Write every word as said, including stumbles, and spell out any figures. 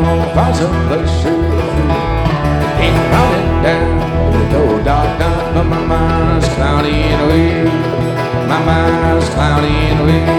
gonna find some place to free. Ain't running down the door, dark night, but my mind's cloudy and away. My mind's cloudy and away.